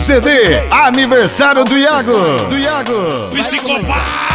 CD, aniversário do Iago. Psicopata!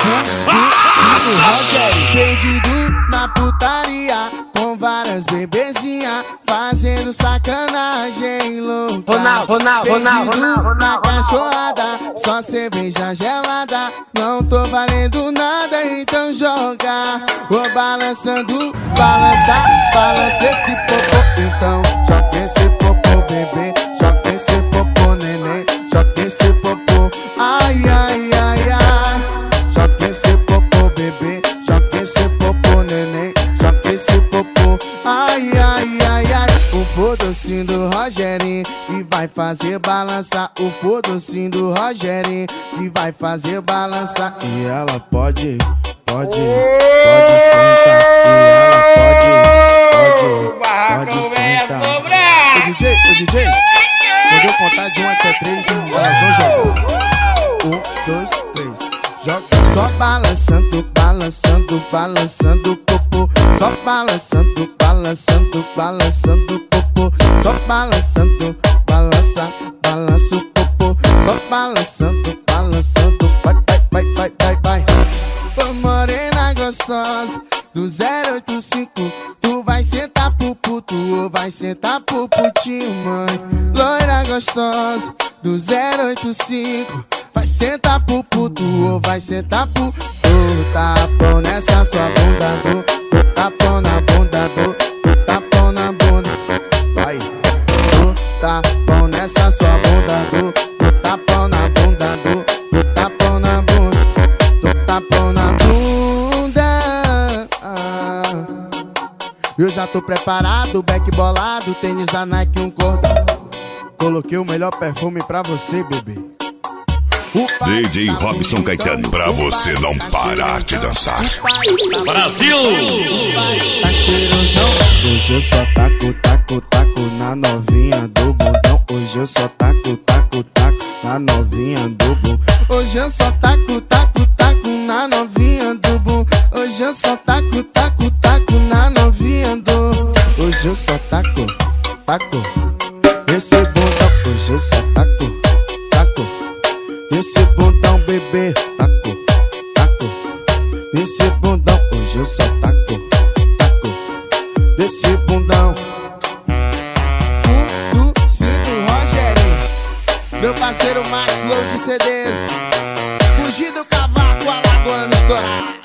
Perdido na putaria, com várias bebezinhas, fazendo sacanagem louca. Perdido na cachorrada, só cerveja gelada. Não tô valendo nada, então joga. Vou balançando, balança esse popô. Então joga esse popô, bebê. Joga esse popô, neném. Joga esse popô, ai, ai, ai, ai. Joga esse popô, bebê. Joga esse popô, neném. Joga esse popô, ai, ai, ai, ai. O fodocinho do Rogerinho que vai fazer balançar. O fodocinho do Rogerinho que vai fazer balançar. E ela pode sentar. E ela pode sentar. Ô DJ, quando eu contar de 1 até 3, elas vão jogar. 1, 2, 3, joga. Só balançando, balançando o popô. Só balançando, balançando o popô. Só balançando, balança o popô. Só balançando, vai. Ô morena gostosa do 085, tu vai sentar pro puto ou vai sentar pro putinho, mãe? Loira gostosa do 085, vai sentar pro puto ou vai sentar pro... tapão nessa sua bunda, tapão na bunda, tapão na bunda. Vai, tapão nessa sua bunda, tapão na bunda, tapão na bunda, tapão na bunda. Eu já tô preparado, back bolado, tênis da Nike, um cordão. Coloquei o melhor perfume pra você, bebê. DJ Robson Caetano, pra você não parar de dançar. Brasil! Tá cheirosão. Hoje eu só taco na novinha do bundão. Hoje eu só taco na novinha do bundão. Hoje eu só taco na novinha do bundão. Hoje eu só taco na novinha do. Hoje eu só taco esse bundão. Hoje eu só taco esse bundão, bebê. Taco esse bundão. Hoje eu só taco esse bundão. Fundo Cinto Rogerinho, meu parceiro Max Low de CDs. Fugir do cavaco, alagoano estourar.